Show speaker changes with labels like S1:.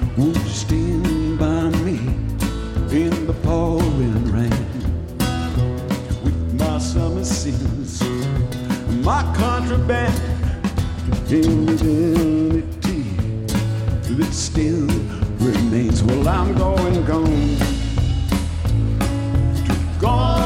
S1: Won't you stand by me in the pouring rain with my summer sins, my contraband, infidelity that still remains. Well, I'm going to